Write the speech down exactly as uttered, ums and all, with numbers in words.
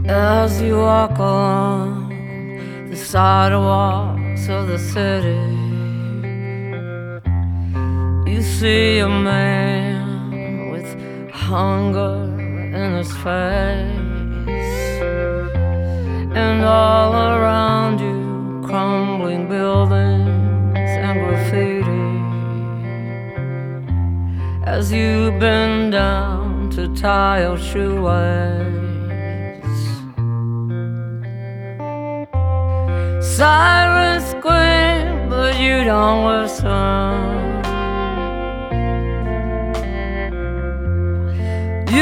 As you walk along the sidewalks of the city, you see a man with hunger in his face, and all around you crumbling buildings and graffiti. As you bend down to tie your shoelace, sirens scream, but you don't listen.